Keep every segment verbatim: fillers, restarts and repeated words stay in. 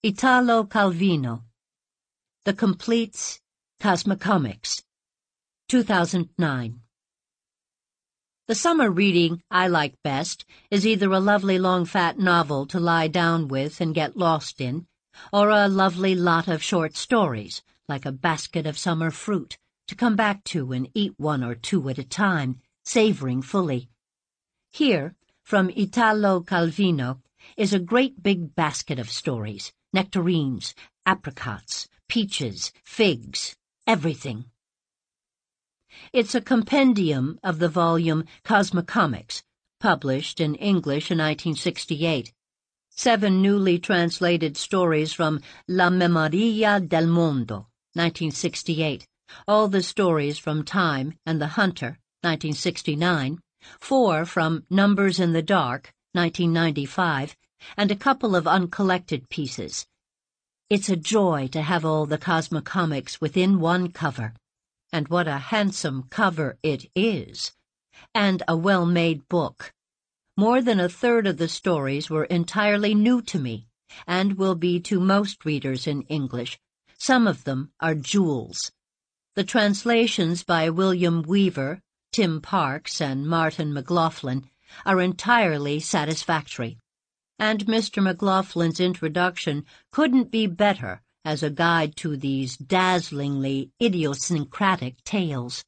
Italo Calvino, The Complete Cosmocomics, two thousand nine. The summer reading I like best is either a lovely long fat novel to lie down with and get lost in, or a lovely lot of short stories, like a basket of summer fruit, to come back to and eat one or two at a time, savoring fully. Here, from Italo Calvino, is a great big basket of stories, nectarines, apricots, peaches, figs, everything. It's a compendium of the volume Cosmocomics, published in English in nineteen sixty-eight. Seven newly translated stories from La Memoria del Mondo, nineteen sixty-eight. All the stories from Time and the Hunter, nineteen sixty-nine. Four from Numbers in the Dark, nineteen ninety-five, and a couple of uncollected pieces. It's a joy to have all the Cosmocomics within one cover. And what a handsome cover it is. And a well-made book. More than a third of the stories were entirely new to me, and will be to most readers in English. Some of them are jewels. The translations by William Weaver, Tim Parks, and Martin McLaughlin are entirely satisfactory. And Mister McLaughlin's introduction couldn't be better as a guide to these dazzlingly idiosyncratic tales.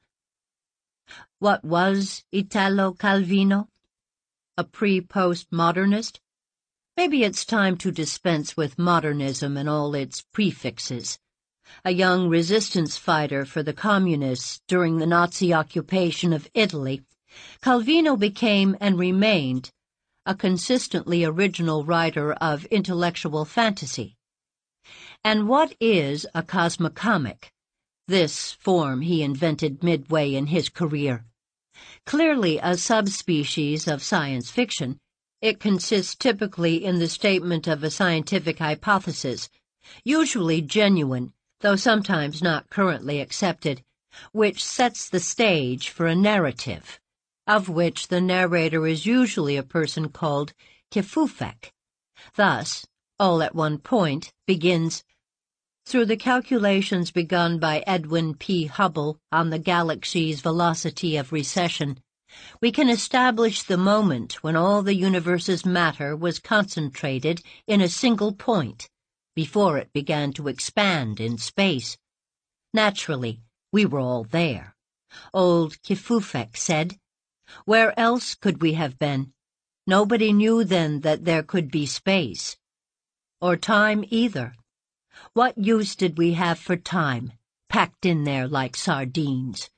What was Italo Calvino? A pre-post-modernist? Maybe it's time to dispense with modernism and all its prefixes. A young resistance fighter for the communists during the Nazi occupation of Italy, Calvino became and remained a consistently original writer of intellectual fantasy. And what is a cosmocomic? This form he invented midway in his career. Clearly a subspecies of science fiction, it consists typically in the statement of a scientific hypothesis, usually genuine, though sometimes not currently accepted, which sets the stage for a narrative, of which the narrator is usually a person called Kefufek. Thus, All at One Point begins, through the calculations begun by Edwin P. Hubble on the galaxy's velocity of recession, we can establish the moment when all the universe's matter was concentrated in a single point, before it began to expand in space. Naturally, we were all there. Old Kefufek said, "Where else could we have been? Nobody knew then that there could be space. Or time either. What use did we have for time, packed in there like sardines?"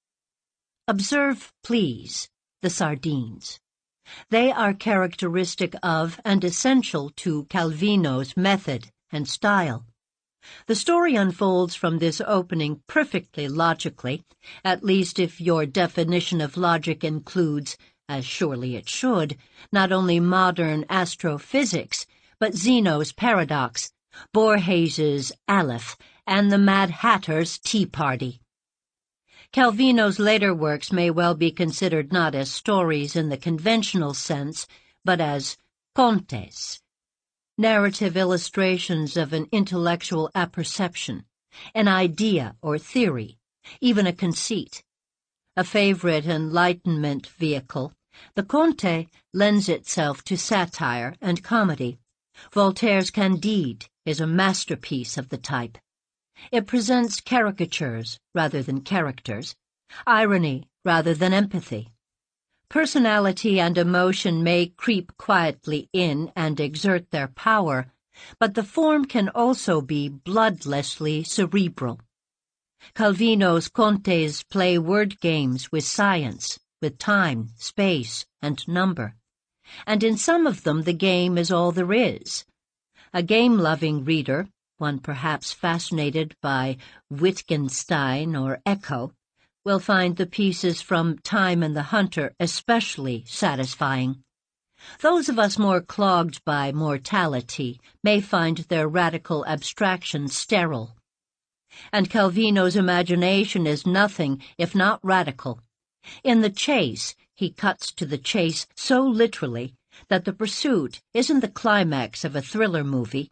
Observe, please, the sardines. They are characteristic of and essential to Calvino's method and style. The story unfolds from this opening perfectly logically, at least if your definition of logic includes, as surely it should, not only modern astrophysics, but Zeno's paradox, Borges's Aleph, and the Mad Hatter's Tea Party. Calvino's later works may well be considered not as stories in the conventional sense, but as contes, narrative illustrations of an intellectual apperception, an idea or theory, even a conceit. A favorite Enlightenment vehicle, the conte lends itself to satire and comedy. Voltaire's Candide is a masterpiece of the type. It presents caricatures rather than characters, irony rather than empathy. Personality and emotion may creep quietly in and exert their power, but the form can also be bloodlessly cerebral. Calvino's contes play word games with science, with time, space, and number. And in some of them the game is all there is. A game-loving reader, one perhaps fascinated by Wittgenstein or Eco, will find the pieces from Time and the Hunter especially satisfying. Those of us more clogged by mortality may find their radical abstraction sterile. And Calvino's imagination is nothing if not radical. In The Chase, he cuts to the chase so literally that the pursuit isn't the climax of a thriller movie,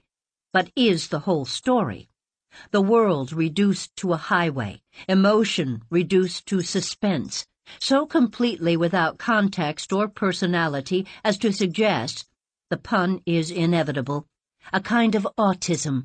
but is the whole story. The world reduced to a highway, emotion reduced to suspense, so completely without context or personality as to suggest, the pun is inevitable, a kind of autism.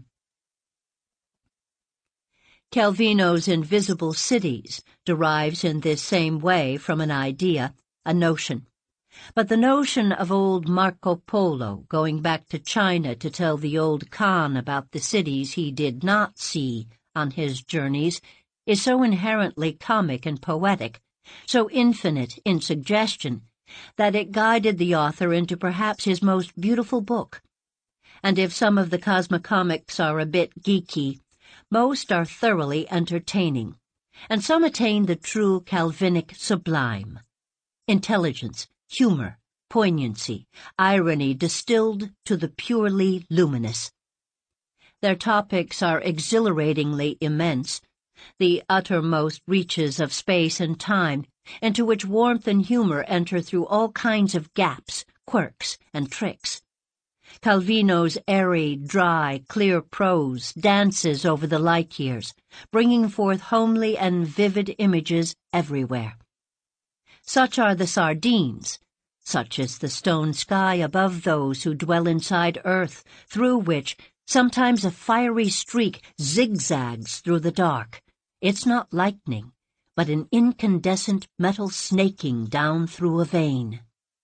Calvino's Invisible Cities derives in this same way from an idea, a notion. But the notion of old Marco Polo going back to China to tell the old Khan about the cities he did not see on his journeys is so inherently comic and poetic, so infinite in suggestion, that it guided the author into perhaps his most beautiful book. And if some of the cosmocomics are a bit geeky, most are thoroughly entertaining, and some attain the true Calvinic sublime. Intelligence, humor, poignancy, irony distilled to the purely luminous. Their topics are exhilaratingly immense, the uttermost reaches of space and time, into which warmth and humor enter through all kinds of gaps, quirks, and tricks. Calvino's airy, dry, clear prose dances over the light years, bringing forth homely and vivid images everywhere. Such are the sardines, such is the stone sky above those who dwell inside earth, through which sometimes a fiery streak zigzags through the dark. It's not lightning, but an incandescent metal snaking down through a vein.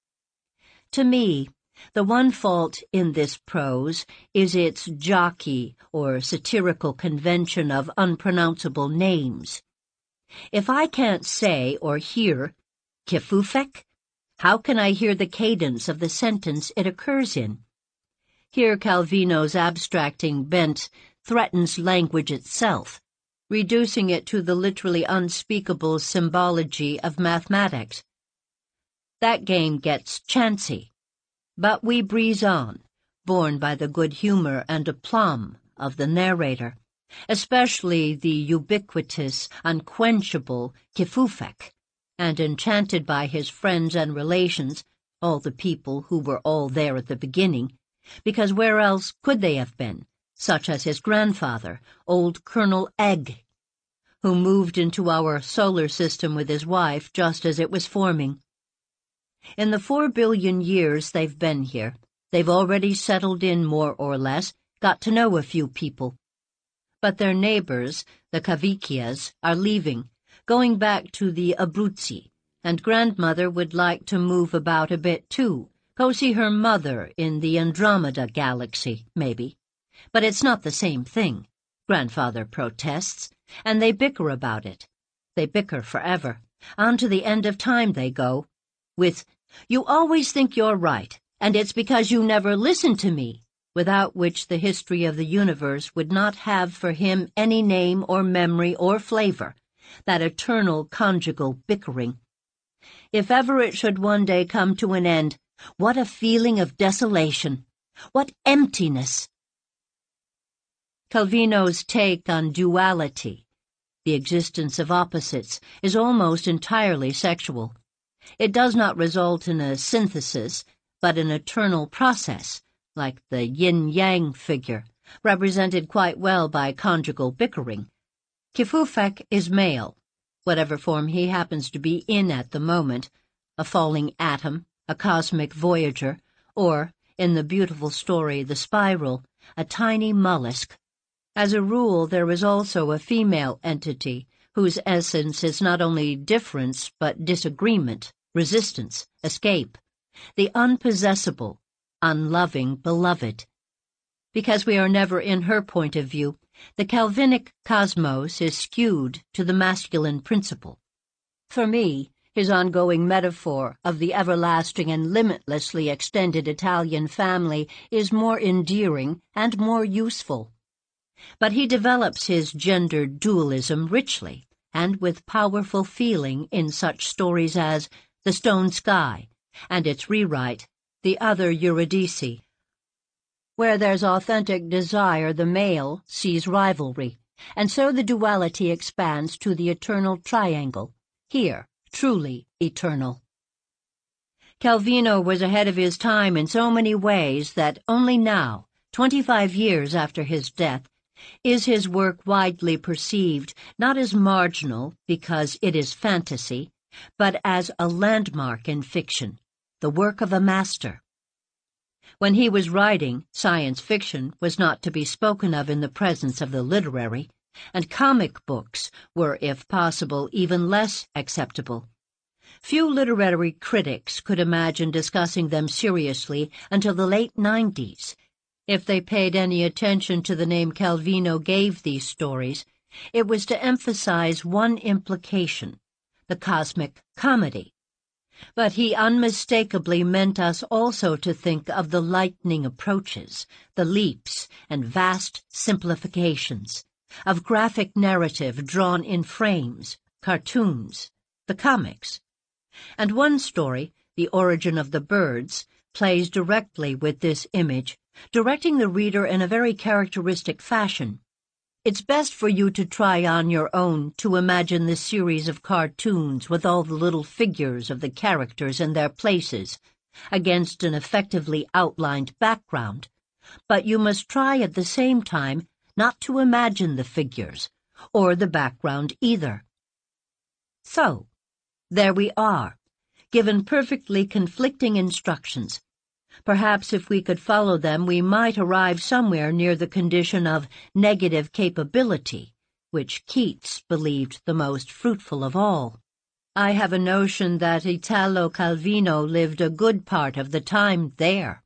To me, the one fault in this prose is its jockey or satirical convention of unpronounceable names. If I can't say or hear Kifufek, how can I hear the cadence of the sentence it occurs in? Here Calvino's abstracting bent threatens language itself, reducing it to the literally unspeakable symbology of mathematics. That game gets chancy. But we breeze on, borne by the good humor and aplomb of the narrator, especially the ubiquitous, unquenchable Kifufek, and enchanted by his friends and relations, all the people who were all there at the beginning, because where else could they have been, such as his grandfather, old Colonel Egg, who moved into our solar system with his wife just as it was forming. In the four billion years they've been here, they've already settled in more or less, got to know a few people. But their neighbors, the Kavikias, are leaving, going back to the Abruzzi, and grandmother would like to move about a bit too, go see her mother in the Andromeda galaxy, maybe. But it's not the same thing, grandfather protests, and they bicker about it. They bicker forever. On to the end of time they go, with, "You always think you're right, and it's because you never listen to me," without which the history of the universe would not have for him any name or memory or flavor, that eternal conjugal bickering. If ever it should one day come to an end, what a feeling of desolation! What emptiness! Calvino's take on duality, the existence of opposites, is almost entirely sexual. It does not result in a synthesis, but an eternal process, like the yin-yang figure, represented quite well by conjugal bickering. Kifufek is male, whatever form he happens to be in at the moment, a falling atom, a cosmic voyager, or, in the beautiful story The Spiral, a tiny mollusk. As a rule, there is also a female entity, whose essence is not only difference but disagreement, resistance, escape, the unpossessable, unloving beloved. Because we are never in her point of view, the Calvinic cosmos is skewed to the masculine principle. For me, his ongoing metaphor of the everlasting and limitlessly extended Italian family is more endearing and more useful. But he develops his gendered dualism richly and with powerful feeling in such stories as The Stone Sky and its rewrite, The Other Eurydice. Where there's authentic desire, the male sees rivalry, and so the duality expands to the eternal triangle, here truly eternal. Calvino was ahead of his time in so many ways that only now, twenty-five years after his death, is his work widely perceived not as marginal because it is fantasy, but as a landmark in fiction, the work of a master. When he was writing, science fiction was not to be spoken of in the presence of the literary, and comic books were, if possible, even less acceptable. Few literary critics could imagine discussing them seriously until the late nineties. If they paid any attention to the name Calvino gave these stories, it was to emphasize one implication, the cosmic comedy. But he unmistakably meant us also to think of the lightning approaches, the leaps and vast simplifications, of graphic narrative drawn in frames, cartoons, the comics. And one story, The Origin of the Birds, plays directly with this image, directing the reader in a very characteristic fashion. It's best for you to try on your own to imagine this series of cartoons with all the little figures of the characters in their places, against an effectively outlined background. But you must try at the same time not to imagine the figures, or the background either. So, there we are, given perfectly conflicting instructions. Perhaps if we could follow them, we might arrive somewhere near the condition of negative capability, which Keats believed the most fruitful of all. I have a notion that Italo Calvino lived a good part of the time there.